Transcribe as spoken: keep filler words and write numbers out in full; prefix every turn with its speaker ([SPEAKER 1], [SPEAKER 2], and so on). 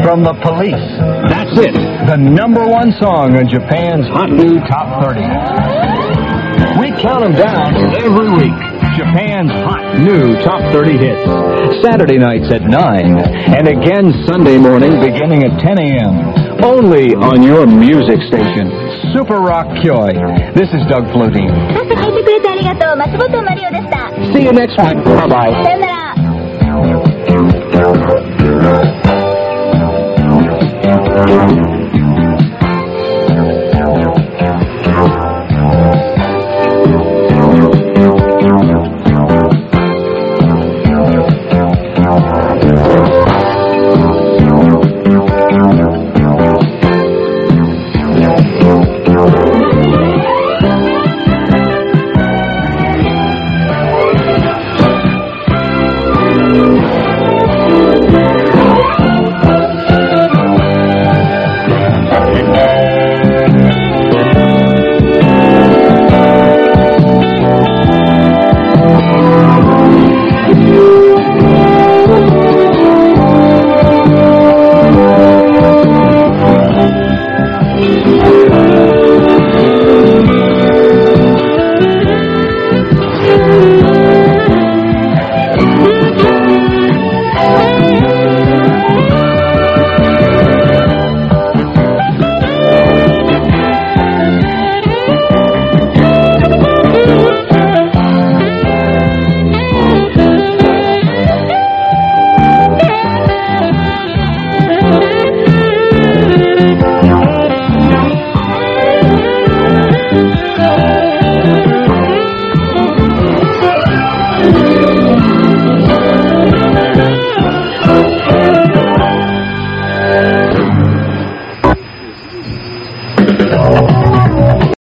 [SPEAKER 1] from The Police.
[SPEAKER 2] That's it.
[SPEAKER 1] The number one song in Japan's hot new top thirty. We count them down every week. Japan's hot new top thirty hits. Saturday nights at nine. And again Sunday morning beginning at ten a.m. Only on your music station, Super Rock Kyoei. This is Doug Flutine.
[SPEAKER 3] 朝聞いてくれてありがとう。松本まりおでした。
[SPEAKER 1] See you next week. Bye-bye.
[SPEAKER 3] さよなら。